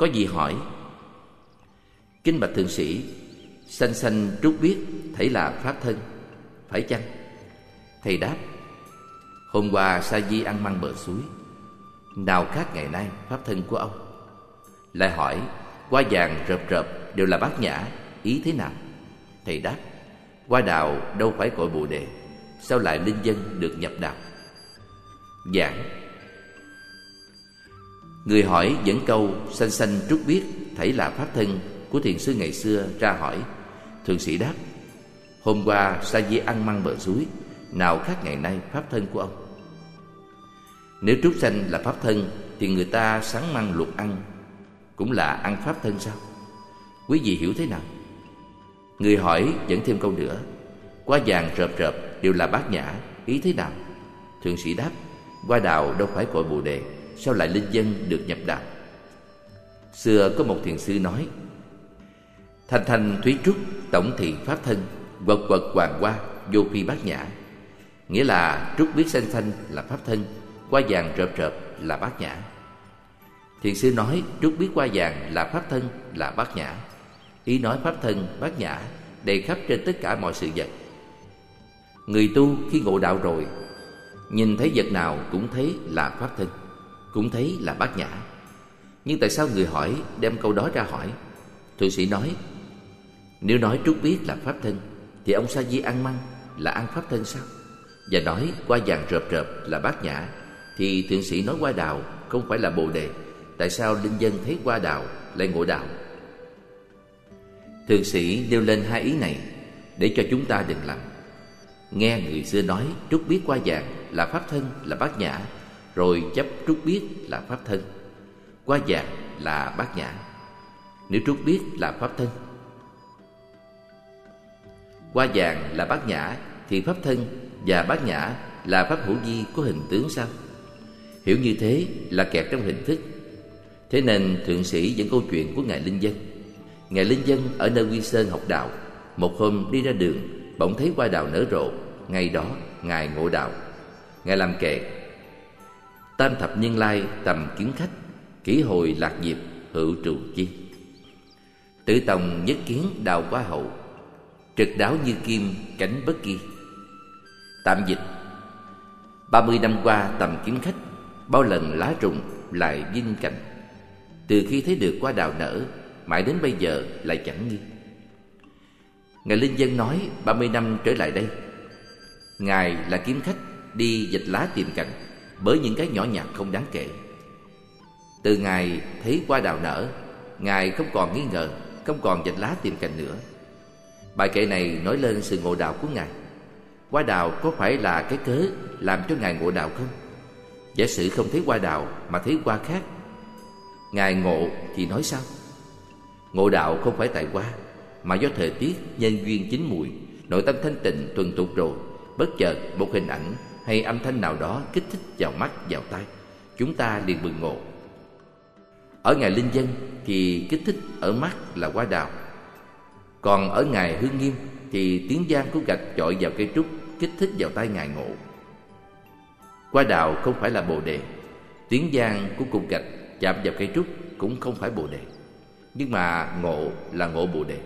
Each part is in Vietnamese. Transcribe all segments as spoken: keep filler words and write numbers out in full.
Có vị hỏi: Kính bạch thượng sĩ, sanh sanh trúc biết thảy là pháp thân, phải chăng? Thầy đáp: Hôm qua sa di ăn măng bờ suối, nào khác ngày nay pháp thân của ông? Lại hỏi: Hoa vàng rợp rợp đều là bát nhã, ý thế nào? Thầy đáp: Hoa đào đâu phải cội Bồ Đề, sao lại linh dân được nhập đạo? Giảng. Người hỏi dẫn câu sanh sanh trúc biết thảy là pháp thân của thiền sư ngày xưa ra hỏi. Thượng sĩ đáp: Hôm qua sa di ăn măng bờ suối, nào khác ngày nay pháp thân của ông? Nếu trúc sanh là pháp thân thì người ta sắn măng luộc ăn cũng là ăn pháp thân sao? Quý vị hiểu thế nào? Người hỏi dẫn thêm câu nữa: Hoa vàng rợp rợp đều là bát nhã, ý thế nào? Thượng sĩ đáp: Hoa đào đâu phải cội Bồ Đề, sao lại linh dân được nhập đạo? Xưa có một thiền sư nói: Thanh thanh thúy trúc tổng thị pháp thân, quật quật hoàng hoa vô phi bát nhã. Nghĩa là trúc biết sanh sanh là pháp thân, hoa vàng rợp rợp là bát nhã. Thiền sư nói trúc biết hoa vàng là pháp thân là bát nhã. Ý nói pháp thân, bát nhã đầy khắp trên tất cả mọi sự vật. Người tu khi ngộ đạo rồi, nhìn thấy vật nào cũng thấy là pháp thân, cũng thấy là bát nhã. Nhưng tại sao người hỏi đem câu đó ra hỏi? Thượng sĩ nói: Nếu nói trúc biết là pháp thân thì ông sa di ăn măng là ăn pháp thân sao? Và nói hoa vàng rợp rợp là bát nhã thì thượng sĩ nói hoa đào không phải là Bồ Đề, tại sao linh dân thấy hoa đào lại ngộ đạo? Thượng sĩ nêu lên hai ý này để cho chúng ta đừng lầm. Nghe người xưa nói trúc biết hoa vàng là pháp thân là bát nhã, rồi chấp trúc biết là pháp thân, hoa vàng là bát nhã. Nếu trúc biết là pháp thân, hoa vàng là bát nhã thì pháp thân và bát nhã là pháp hữu vi có hình tướng sao? Hiểu như thế là kẹt trong hình thức. Thế nên thượng sĩ dẫn câu chuyện của ngài Linh Dân. Ngài Linh Dân ở nơi Quy Sơn học đạo, một hôm đi ra đường bỗng thấy hoa đào nở rộ, ngày đó ngài ngộ đạo. Ngài làm kệ: Tam thập niên lai tầm kiến khách, kỷ hồi lạc diệp hữu trụ chi. Tự tòng nhất kiến đào hoa hậu, trực đáo như kim cánh bất kỳ. Tạm dịch: Ba mươi năm qua tầm kiếm khách, bao lần lá rụng lại vinh cành. Từ khi thấy được hoa đào nở, mãi đến bây giờ lại chẳng nghi. Ngài Linh Dân nói ba mươi năm trở lại đây, ngài là kiếm khách đi dịch lá tìm cành bởi những cái nhỏ nhặt không đáng kể. Từ ngài thấy hoa đào nở, ngài không còn nghi ngờ, không còn dịch lá tìm cành nữa. Bài kệ này nói lên sự ngộ đạo của ngài. Hoa đào có phải là cái cớ làm cho ngài ngộ đạo không? Giả sử không thấy hoa đào mà thấy hoa khác, ngài ngộ thì nói sao? Ngộ đạo không phải tại hoa, mà do thời tiết, nhân duyên chín mùi, nội tâm thanh tịnh thuần tục rồi, bất chợt một hình ảnh hay âm thanh nào đó kích thích vào mắt, vào tai, chúng ta liền bừng ngộ. Ở ngài Linh Dân thì kích thích ở mắt là hoa đào, còn ở ngài Hương Nghiêm thì tiếng giang của gạch chọi vào cây trúc kích thích vào tai ngài ngộ. Hoa đào không phải là Bồ Đề, tiếng giang của cục gạch chạm vào cây trúc cũng không phải Bồ Đề, nhưng mà ngộ là ngộ Bồ Đề.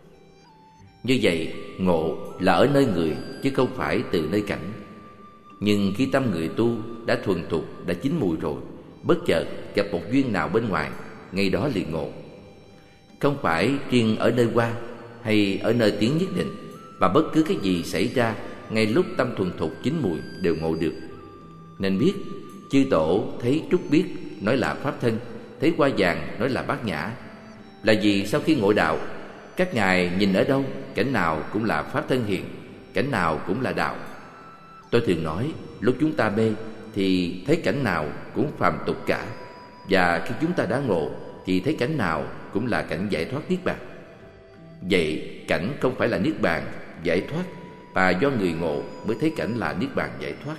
Như vậy, ngộ là ở nơi người chứ không phải từ nơi cảnh. Nhưng khi tâm người tu đã thuần thục, đã chín mùi rồi, bất chợt gặp một duyên nào bên ngoài, ngay đó liền ngộ. Không phải riêng ở nơi hoa hay ở nơi tiếng nhất định, mà bất cứ cái gì xảy ra ngay lúc tâm thuần thục chín mùi đều ngộ được. Nên biết chư tổ thấy trúc biết nói là pháp thân, thấy hoa vàng nói là bát nhã, là vì sau khi ngộ đạo, các ngài nhìn ở đâu cảnh nào cũng là pháp thân hiện, cảnh nào cũng là đạo. Tôi thường nói lúc chúng ta mê thì thấy cảnh nào cũng phàm tục cả, và khi chúng ta đã ngộ thì thấy cảnh nào cũng là cảnh giải thoát niết bàn. Vậy cảnh không phải là niết bàn giải thoát, và do người ngộ mới thấy cảnh là niết bàn giải thoát.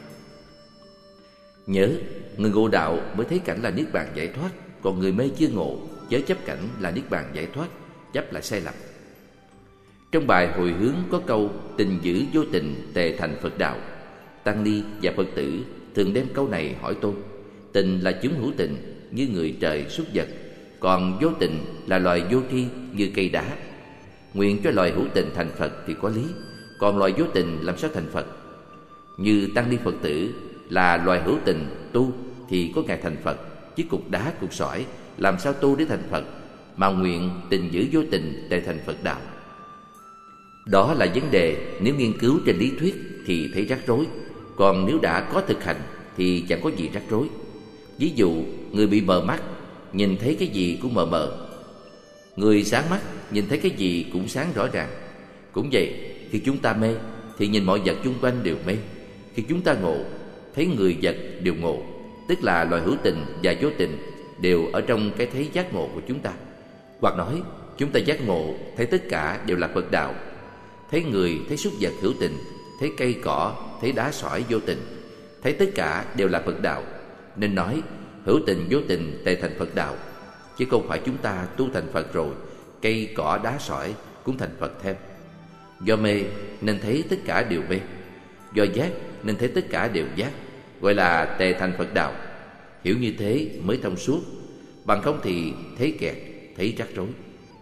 Nhớ, người ngộ đạo mới thấy cảnh là niết bàn giải thoát, còn người mê chưa ngộ chớ chấp cảnh là niết bàn giải thoát, chấp là sai lầm. Trong bài hồi hướng có câu tình giữ vô tình tề thành Phật đạo. Tăng ni và Phật tử thường đem câu này hỏi tôi. Tình là chúng hữu tình, như người trời xuất vật, Còn vô tình là loài vô tri như cây đá. Nguyện cho loài hữu tình thành Phật thì có lý, còn loài vô tình làm sao thành Phật? Như tăng ni Phật tử là loài hữu tình tu thì có ngày thành Phật, chứ cục đá cục sỏi làm sao tu để thành Phật, mà nguyện tình giữ vô tình để thành Phật đạo. Đó là vấn đề nếu nghiên cứu trên lý thuyết thì thấy rắc rối, còn nếu đã có thực hành thì chẳng có gì rắc rối. Ví dụ, người bị mờ mắt nhìn thấy cái gì cũng mờ mờ, người sáng mắt nhìn thấy cái gì cũng sáng rõ ràng. Cũng vậy, khi chúng ta mê thì nhìn mọi vật chung quanh đều mê. Khi chúng ta ngộ, thấy người vật đều ngộ, tức là loài hữu tình và vô tình đều ở trong cái thấy giác ngộ của chúng ta. Hoặc nói, chúng ta giác ngộ thấy tất cả đều là Phật đạo. Thấy người, thấy súc vật hữu tình, thấy cây cỏ, thấy đá sỏi vô tình, thấy tất cả đều là Phật đạo. Nên nói hữu tình vô tình tề thành Phật đạo, chứ không phải chúng ta tu thành Phật rồi cây cỏ đá sỏi cũng thành Phật theo. Do mê nên thấy tất cả đều mê, do giác nên thấy tất cả đều giác, gọi là tề thành Phật đạo. Hiểu như thế mới thông suốt, bằng không thì thấy kẹt, thấy rắc rối.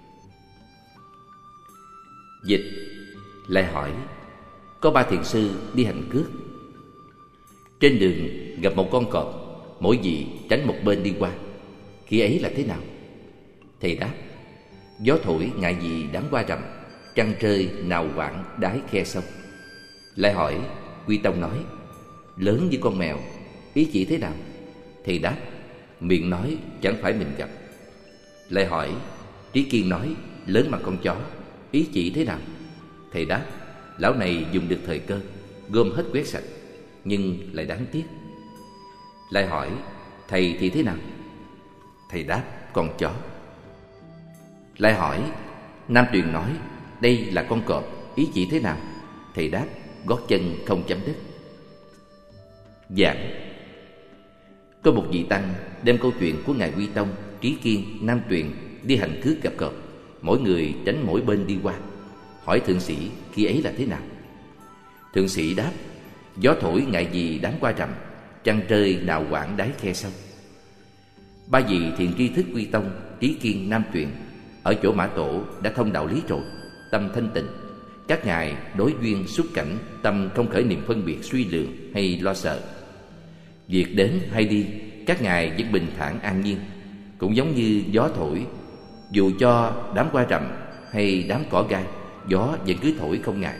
Dịch lại hỏi: có ba thiền sư đi hành cước. Trên đường gặp một con cọp, mỗi vị tránh một bên đi qua. Khi ấy là thế nào? Thầy đáp: gió thổi ngại gì đám qua rằm, trăng rơi nào quảng đái khe sông. Lại hỏi: Quy Tông nói: lớn như con mèo, ý chỉ thế nào? Thầy đáp: miệng nói chẳng phải mình gặp. Lại hỏi: Trí Kiên nói: lớn bằng con chó, ý chỉ thế nào? Thầy đáp: lão này dùng được thời cơ, gom hết quét sạch, nhưng lại đáng tiếc. Lại hỏi: thầy thì thế nào? Thầy đáp: con chó. Lại hỏi: Nam Tuyền nói: đây là con cọp, ý chỉ thế nào? Thầy đáp: gót chân không chấm đất. Giảng: có một vị tăng đem câu chuyện của ngài Quy Tông, Trí Kiên, Nam Tuyền đi hành cước gặp cọp, mỗi người tránh mỗi bên đi qua. Hỏi thượng sĩ khi ấy là thế nào? Thượng sĩ đáp: gió thổi ngại gì đám qua rằm, trăng rơi nào quảng đáy khe sông. Ba vị thiền tri thức Quy Tông, Trí Kiên, Nam Tuyền ở chỗ Mã Tổ đã thông đạo lý rồi, tâm thanh tịnh. Các ngài đối duyên xúc cảnh, tâm không khởi niệm phân biệt suy lượng hay lo sợ. Việc đến hay đi, các ngài vẫn bình thản an nhiên, cũng giống như gió thổi. Dù cho đám hoa rậm hay đám cỏ gai, gió vẫn cứ thổi không ngại.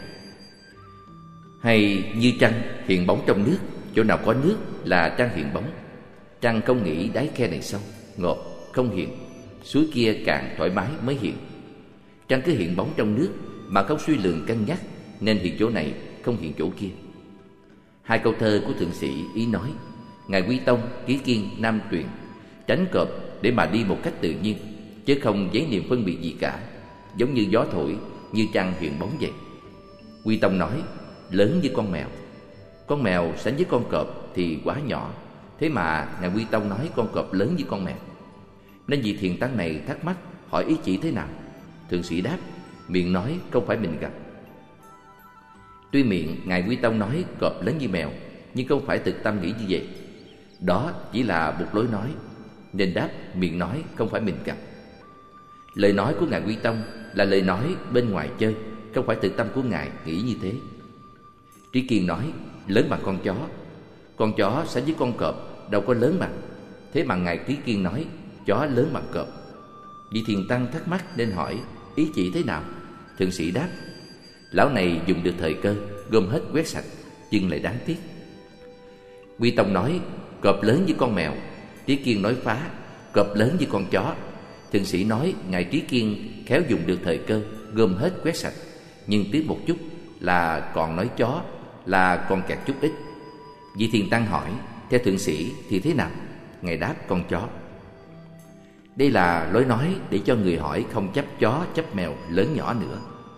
Hay như trăng hiện bóng trong nước, chỗ nào có nước là trăng hiện bóng. Trăng không nghĩ đáy khe này sâu, ngọt, không hiện. Suối kia cạn thoải mái mới hiện. Trăng cứ hiện bóng trong nước mà không suy lường cân nhắc, nên hiện chỗ này không hiện chỗ kia. Hai câu thơ của thượng sĩ ý nói ngài Quy Tông, Trí Kiên, Nam Tuyền tránh cọp để mà đi một cách tự nhiên, chứ không giấy niệm phân biệt gì cả, giống như gió thổi, như trăng hiện bóng vậy. Quy Tông nói: lớn như con mèo. Con mèo sánh với con cọp thì quá nhỏ, thế mà ngài Quy Tông nói con cọp lớn như con mèo. Nên vị thiền tăng này thắc mắc hỏi ý chỉ thế nào. Thượng sĩ đáp: miệng nói không phải mình gặp. Tuy miệng ngài Quy Tông nói cọp lớn như mèo, nhưng không phải thực tâm nghĩ như vậy. Đó chỉ là một lối nói, nên đáp miệng nói không phải mình gặp. Lời nói của ngài Quy Tông là lời nói bên ngoài chơi, không phải thực tâm của ngài nghĩ như thế. Trí Kiên nói: lớn bằng con chó. Con chó sánh với con cọp đâu có lớn bằng. Thế mà ngài Trí Kiên nói chó lớn bằng cọp. Vị thiền tăng thắc mắc nên hỏi ý chỉ thế nào. Thượng sĩ đáp: lão này dùng được thời cơ, gom hết quét sạch, nhưng lại đáng tiếc. Quy Tông nói cọp lớn với con mèo. Trí Kiên nói phá: cọp lớn với con chó. Thượng sĩ nói ngài Trí Kiên khéo dùng được thời cơ, gom hết quét sạch, nhưng tiếc một chút là còn nói chó, là còn kẹt chút ít. Vị thiền tăng hỏi theo thượng sĩ thì thế nào? Ngài đáp con chó. Đây là lối nói để cho người hỏi không chấp chó chấp mèo lớn nhỏ nữa.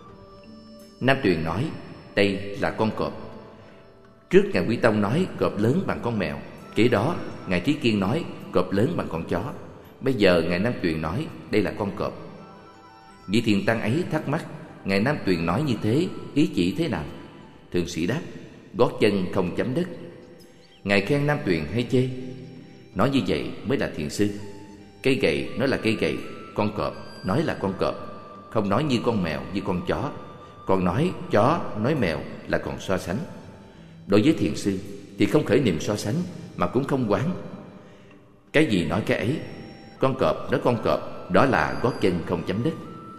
Nam Tuyền nói đây là con cọp. Trước ngài Quy Tông nói cọp lớn bằng con mèo, kế đó ngài Trí Kiên nói cọp lớn bằng con chó. Bây giờ ngài Nam Tuyền nói đây là con cọp. Vị thiền tăng ấy thắc mắc ngài Nam Tuyền nói như thế ý chỉ thế nào? Thượng sĩ đáp: gót chân không chấm đất. Ngài khen Nam Tuyền hay chê? Nói như vậy mới là thiền sư. Cây gậy nói là cây gậy, con cọp nói là con cọp, không nói như con mèo như con chó. Còn nói chó, nói mèo là còn so sánh. Đối với thiền sư thì không khởi niệm so sánh, mà cũng không quán. Cái gì nói cái ấy. Con cọp nói con cọp, đó là gót chân không chấm đất.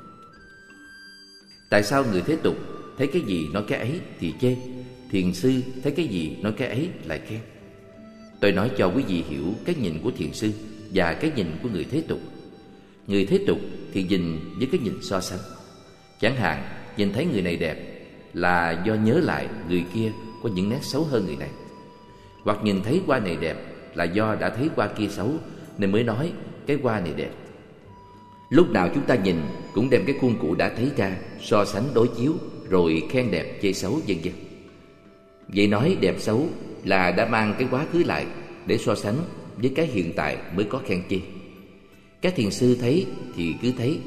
Tại sao người thế tục thấy cái gì nói cái ấy thì chê, thiền sư thấy cái gì nói cái ấy lại khen? Tôi nói cho quý vị hiểu cái nhìn của thiền sư và cái nhìn của người thế tục. Người thế tục thì nhìn với cái nhìn so sánh. Chẳng hạn nhìn thấy người này đẹp là do nhớ lại người kia có những nét xấu hơn người này, hoặc nhìn thấy hoa này đẹp là do đã thấy hoa kia xấu nên mới nói cái hoa này đẹp. Lúc nào chúng ta nhìn cũng đem cái khuôn cụ đã thấy ra so sánh đối chiếu, rồi khen đẹp chê xấu vân vân. Vậy nói đẹp xấu là đã mang cái quá khứ lại để so sánh với cái hiện tại mới có khen chê. Các thiền sư thấy thì cứ thấy.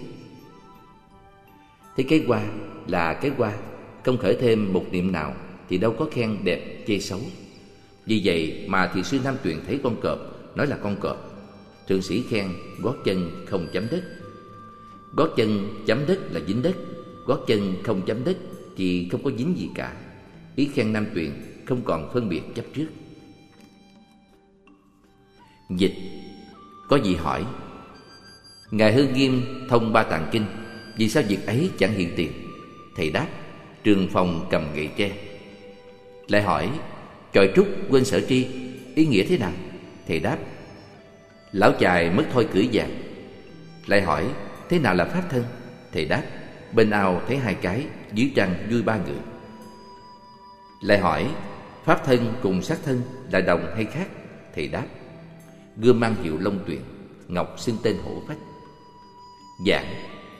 Thấy cái hoa là cái hoa, không khởi thêm một niệm nào thì đâu có khen đẹp chê xấu. Vì vậy mà thiền sư Nam Tuyền thấy con cọp nói là con cọp. Thượng sĩ khen gót chân không chấm đất. Gót chân chấm đất là dính đất, gót chân không chấm đất thì không có dính gì cả. Ý khen Nam Tuyền không còn phân biệt chấp trước. Dịch. Có vị hỏi: Ngài Hư Nghiêm thông Ba Tạng Kinh, vì sao việc ấy chẳng hiện tiền? Thầy đáp: Trường Phòng cầm gậy tre. Lại hỏi: Chòi trúc quên sở tri, ý nghĩa thế nào? Thầy đáp: Lão chài mất thôi cưỡi vàng. Lại hỏi: Thế nào là pháp thân? Thầy đáp: Bên ao thấy hai cái, dưới trăng vui ba người. Lại hỏi: Pháp thân cùng sát thân là đồng hay khác? Thầy đáp: Gươm mang hiệu Long Tuyền, ngọc xưng tên Hổ Phách. Giảng.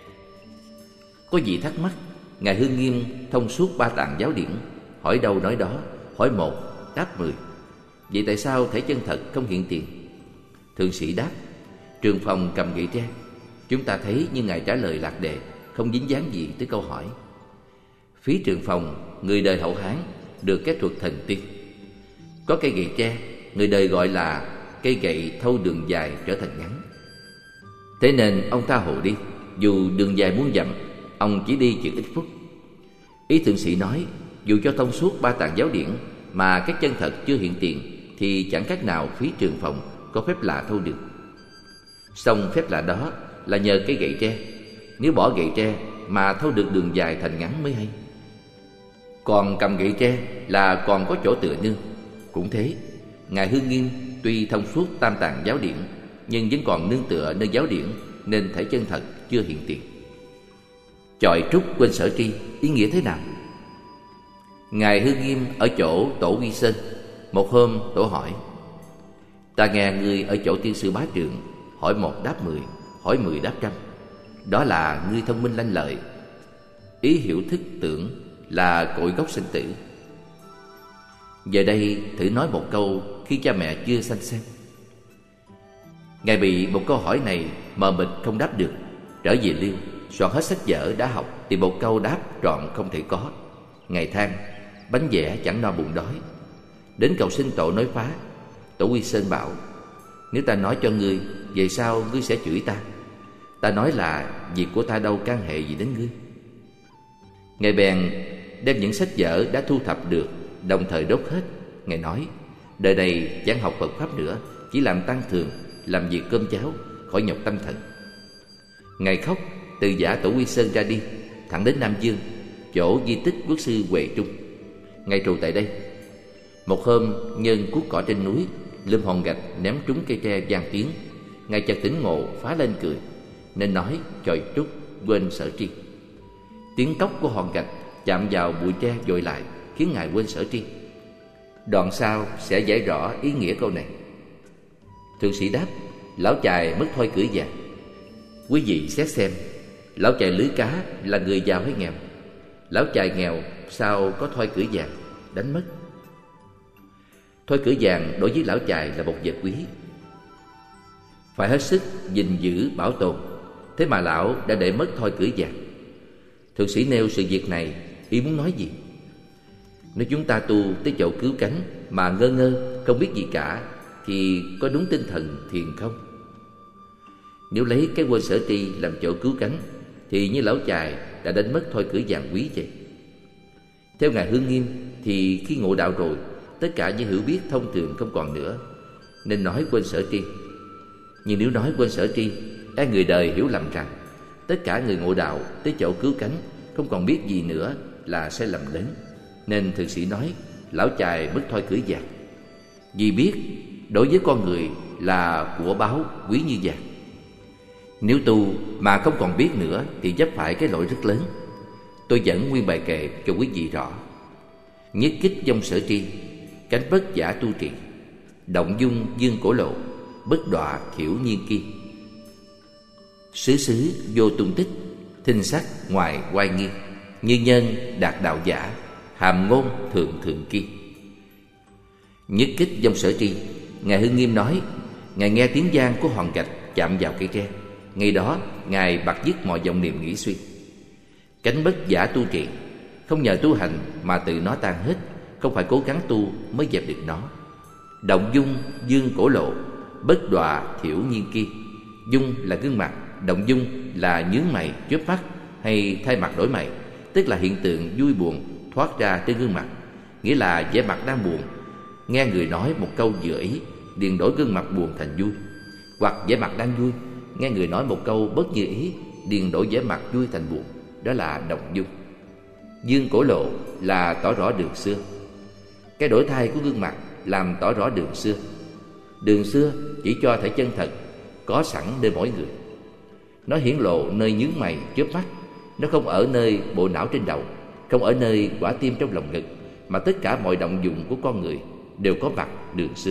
Có vị thắc mắc: Ngài Hư Nghiêm thông suốt Ba Tạng giáo điển, hỏi đâu nói đó, hỏi một đáp mười. Vậy tại sao thể chân thật không hiện tiền? Thượng sĩ đáp: Trường Phòng cầm gậy tre. Chúng ta thấy như Ngài trả lời lạc đề, không dính dáng gì tới câu hỏi. Phí Trường Phòng, người đời hậu Hán, được cái thuật thần tiên. Có cây gậy tre, người đời gọi là cây gậy thâu đường dài trở thành ngắn. Thế nên ông tha hồ đi, dù đường dài muôn dặm, ông chỉ đi chừng ít phút. Ý thượng sĩ nói, dù cho thông suốt Ba Tạng giáo điển mà cái chân thật chưa hiện tiền, thì chẳng cách nào Phí Trường Phòng có phép lạ thâu được. Song phép lạ đó là nhờ cái gậy tre. Nếu bỏ gậy tre mà thâu được đường dài thành ngắn mới hay. Còn cầm gậy tre là còn có chỗ tựa nương. Cũng thế, Ngài Hư Nghiêm tuy thông suốt Tam Tạng giáo điển, nhưng vẫn còn nương tựa nơi giáo điển, nên thể chân thật chưa hiện tiền. Chọi trúc quên sở tri, ý nghĩa thế nào? Ngài Hư Nghiêm ở chỗ Tổ Quy Sơn. Một hôm Tổ hỏi: Ta nghe ngươi ở chỗ tiên sư Bá Trượng, hỏi một đáp mười, hỏi mười đáp trăm. Đó là ngươi thông minh lanh lợi. Ý hiểu thức tưởng là cội gốc sinh tử. Giờ đây thử nói một câu khi cha mẹ chưa sanh xem. Ngài bị một câu hỏi này mờ mịt không đáp được. Trở về Liêu, soạn hết sách vở đã học thì một câu đáp trọn không thể có. Ngài than: Bánh vẽ chẳng no bụng đói. Đến cầu xin Tổ nói phá. Tổ Quy Sơn bảo: Nếu ta nói cho ngươi, về sau ngươi sẽ chửi ta. Ta nói là việc của ta đâu can hệ gì đến ngươi. Ngài bèn đem những sách vở đã thu thập được đồng thời đốt hết. Ngài nói: Đời này chẳng học Phật Pháp nữa, chỉ làm tăng thường, làm việc cơm cháo, khỏi nhọc tâm thần. Ngài khóc từ giả Tổ Quy Sơn ra đi, thẳng đến Nam Dương, chỗ di tích quốc sư Huệ Trung. Ngài trụ tại đây. Một hôm nhân cuốc cỏ trên núi, lơm hòn gạch ném trúng cây tre vang tiếng. Ngài chợt tỉnh ngộ, phá lên cười, nên nói: Chọi trúc quên sở tri. Tiếng cốc của hòn gạch chạm vào bụi tre dội lại, khiến Ngài quên sở tri. Đoạn sau sẽ giải rõ ý nghĩa câu này. Thượng sĩ đáp: Lão chài mất thôi cưỡi vàng. Quý vị xét xem, lão chài lưới cá là người giàu hay nghèo? Lão chài nghèo sao có thôi cưỡi vàng? Đánh mất. Thôi cưỡi vàng đối với lão chài là một vật quý, phải hết sức gìn giữ bảo tồn. Thế mà lão đã để mất thôi cưỡi vàng. Thượng sĩ nêu sự việc này, ý muốn nói gì? Nếu chúng ta tu tới chỗ cứu cánh mà ngơ ngơ không biết gì cả, thì có đúng tinh thần thiền không? Nếu lấy cái quên sở tri làm chỗ cứu cánh thì như lão chài đã đánh mất thôi cửa vàng quý vậy. Theo Ngài Hương Nghiêm thì khi ngộ đạo rồi, tất cả những hiểu biết thông thường không còn nữa, nên nói quên sở tri. Nhưng nếu nói quên sở tri, e người đời hiểu lầm rằng tất cả người ngộ đạo tới chỗ cứu cánh không còn biết gì nữa là sai lầm lớn. Nên thượng sĩ nói lão chài mất thôi cửa vàng. Vì biết đối với con người là của báu quý như vàng. Nếu tu mà không còn biết nữa thì chấp phải cái lỗi rất lớn. Tôi dẫn nguyên bài kệ cho quý vị rõ. Nhất kích dông sở tri, cánh bất giả tu trì, động dung dương cổ lộ, bất đọa thiểu nhiên ki. Xứ xứ vô tung tích, thinh sắc ngoài oai nghi, như nhân đạt đạo giả, hàm ngôn thượng thượng ki. Nhất kích dông sở tri, Ngài Hưng Nghiêm nói Ngài nghe tiếng vang của hòn gạch chạm vào cây tre. Ngay đó Ngài bặt dứt mọi vọng niệm nghĩ suy. Cánh bất giả tu trì, không nhờ tu hành mà tự nó tan hết, không phải cố gắng tu mới dẹp được nó. Động dung dương cổ lộ, bất đọa thiểu nhiên ki. Dung là gương mặt, động dung là nhướng mày, chớp mắt hay thay mặt đổi mày, tức là hiện tượng vui buồn thoát ra trên gương mặt. Nghĩa là vẻ mặt đang buồn, nghe người nói một câu vừa ý, liền đổi gương mặt buồn thành vui. Hoặc vẻ mặt đang vui, nghe người nói một câu bất như ý, liền đổi vẻ mặt vui thành buồn. Đó là động dung. Dương cổ lộ là tỏ rõ đường xưa. Cái đổi thay của gương mặt làm tỏ rõ đường xưa. Đường xưa chỉ cho thể chân thật có sẵn nơi mỗi người. Nó hiển lộ nơi nhướng mày chớp mắt. Nó không ở nơi bộ não trên đầu, không ở nơi quả tim trong lòng ngực, mà tất cả mọi động dụng của con người đều có mặt đường xưa.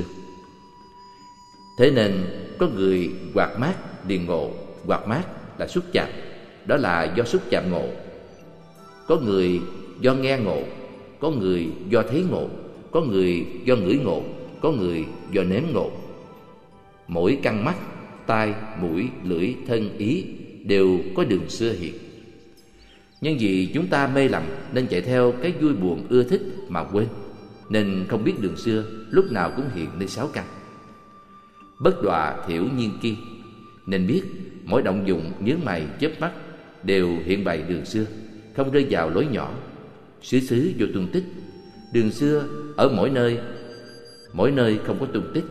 Thế nên có người quạt mát liền ngộ. Quạt mát là xúc chạm, đó là do xúc chạm ngộ. Có người do nghe ngộ, có người do thấy ngộ, có người do ngửi ngộ, có người do nếm ngộ. Mỗi căn mắt, tai, mũi, lưỡi, thân, ý đều có đường xưa hiện. Nhưng vì chúng ta mê lầm nên chạy theo cái vui buồn ưa thích mà quên, nên không biết đường xưa lúc nào cũng hiện nơi sáu căn. Bất đọa thiểu nhiên ki, nên biết mỗi động dụng nhướng mày chớp mắt đều hiện bày đường xưa, không rơi vào lối nhỏ. Xứ xứ vô tung tích, đường xưa ở mỗi nơi, mỗi nơi không có tung tích.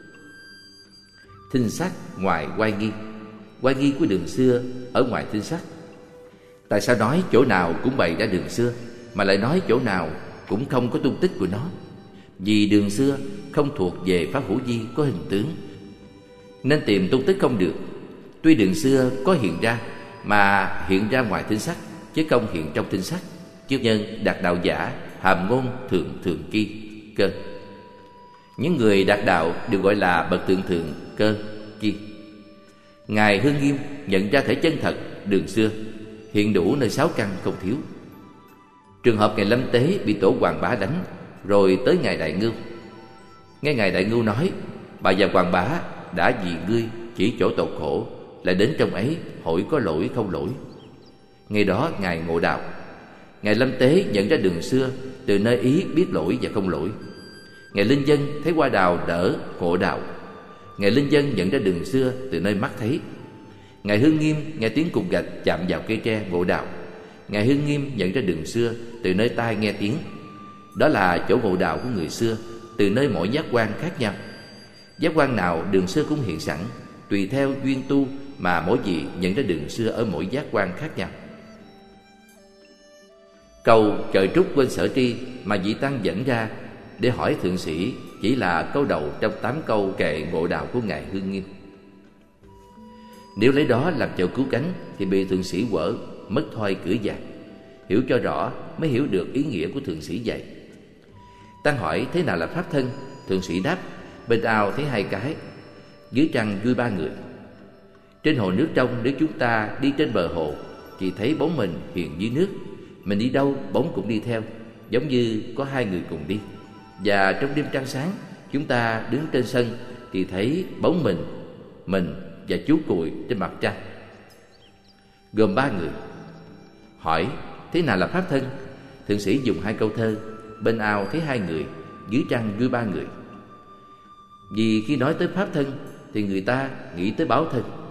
Thinh sắc ngoài oai nghi, oai nghi của đường xưa ở ngoài thinh sắc. Tại sao nói chỗ nào cũng bày ra đường xưa, mà lại nói chỗ nào cũng không có tung tích của nó? Vì đường xưa không thuộc về pháp hữu vi có hình tướng, nên tìm tung tích không được. Tuy đường xưa có hiện ra, mà hiện ra ngoài thinh sắc, chứ không hiện trong thinh sắc. Chứ nhân đạt đạo giả, hàm ngôn thượng thượng ki cơ. Những người đạt đạo đều gọi là bậc thượng thượng cơ ki. Ngài Hương Nghiêm nhận ra thể chân thật đường xưa hiện đủ nơi sáu căn không thiếu. Trường hợp Ngài Lâm Tế bị tổ Hoàng Bá đánh, rồi tới Ngài Đại Ngưu. Nghe Ngài Đại Ngưu nói, bà và Hoàng Bá đã vì ngươi chỉ chỗ tội khổ, lại đến trong ấy hỏi có lỗi không lỗi. Ngày đó Ngài ngộ đạo. Ngài Lâm Tế nhận ra đường xưa từ nơi ý biết lỗi và không lỗi. Ngài Linh Dân thấy hoa đào đỡ ngộ đạo. Ngài Linh Dân nhận ra đường xưa từ nơi mắt thấy. Ngài Hương Nghiêm nghe tiếng cục gạch chạm vào cây tre ngộ đạo. Ngài Hương Nghiêm nhận ra đường xưa từ nơi tai nghe tiếng. Đó là chỗ ngộ đạo của người xưa, từ nơi mỗi giác quan khác nhau. Giác quan nào đường xưa cũng hiện sẵn, tùy theo duyên tu mà mỗi vị nhận ra đường xưa ở mỗi giác quan khác nhau. Câu trời trúc quên sở tri mà vị tăng dẫn ra để hỏi thượng sĩ chỉ là câu đầu trong tám câu kệ ngộ đạo của Ngài Hương Nghiêm. Nếu lấy đó làm chậu cứu cánh thì bị thượng sĩ quở mất thôi cửa vàng. Hiểu cho rõ mới hiểu được ý nghĩa của thượng sĩ dạy. Tăng hỏi thế nào là pháp thân? Thượng sĩ đáp, bên ao thấy hai cái, dưới trăng vui ba người. Trên hồ nước trong, nếu chúng ta đi trên bờ hồ chỉ thấy bóng mình hiện dưới nước. Mình đi đâu bóng cũng đi theo, giống như có hai người cùng đi. Và trong đêm trăng sáng, chúng ta đứng trên sân thì thấy bóng mình, mình và chú cuội trên mặt trăng, gồm ba người. Hỏi thế nào là pháp thân? Thượng sĩ dùng hai câu thơ, bên ao thấy hai người, dưới trăng vui ba người. Vì khi nói tới pháp thân thì người ta nghĩ tới báo thân.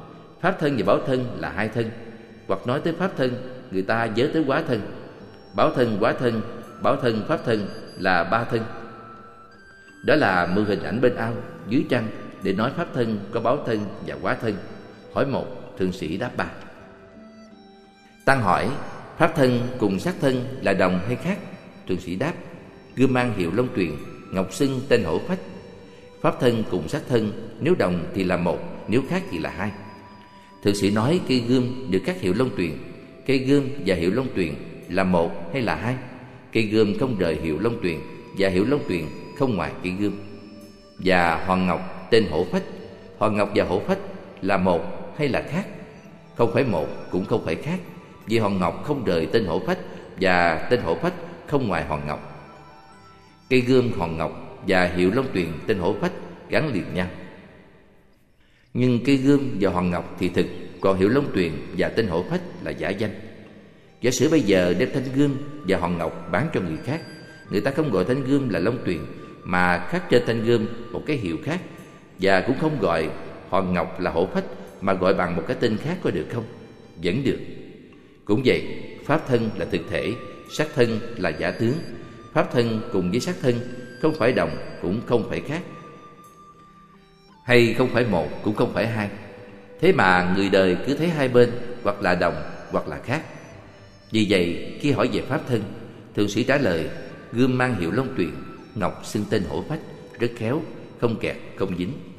Pháp thân và báo thân là hai thân. Hoặc nói tới pháp thân, người ta nhớ tới hóa thân. Báo thân, hóa thân, báo thân, pháp thân là ba thân. Đó là mượn hình ảnh bên ao, dưới trăng để nói pháp thân có báo thân và hóa thân. Hỏi một, thượng sĩ đáp ba. Tăng hỏi, pháp thân cùng sắc thân là đồng hay khác? Thượng sĩ đáp, gươm mang hiệu Long Tuyền, ngọc xưng tên Hổ Phách. Pháp thân cùng sắc thân, nếu đồng thì là một, nếu khác thì là hai. Thượng sĩ nói cây gươm được các hiệu Long Tuyền, cây gươm và hiệu Long Tuyền là một hay là hai? Cây gươm không rời hiệu Long Tuyền và hiệu Long Tuyền không ngoài cây gươm. Và hòn ngọc tên Hổ Phách, hòn ngọc và Hổ Phách là một hay là khác? Không phải một cũng không phải khác, vì hòn ngọc không rời tên Hổ Phách và tên Hổ Phách không ngoài hòn ngọc. Cây gươm, hòn ngọc và hiệu Long Tuyền tên Hổ Phách gắn liền nhau. Nhưng cây gươm và hòn ngọc thì thực, còn hiệu Long Tuyền và tên Hổ Phách là giả danh. Giả sử bây giờ đem thanh gươm và hòn ngọc bán cho người khác, người ta không gọi thanh gươm là Long Tuyền mà khắc trên thanh gươm một cái hiệu khác, và cũng không gọi hòn ngọc là Hổ Phách mà gọi bằng một cái tên khác, có được không? Vẫn được. Cũng vậy, pháp thân là thực thể, sắc thân là giả tướng. Pháp thân cùng với sắc thân không phải đồng cũng không phải khác, hay không phải một cũng không phải hai. Thế mà người đời cứ thấy hai bên, hoặc là đồng hoặc là khác. Vì vậy khi hỏi về pháp thân, thượng sĩ trả lời gươm mang hiệu Long Tuyền, ngọc xưng tên Hổ Phách, rất khéo, không kẹt không dính.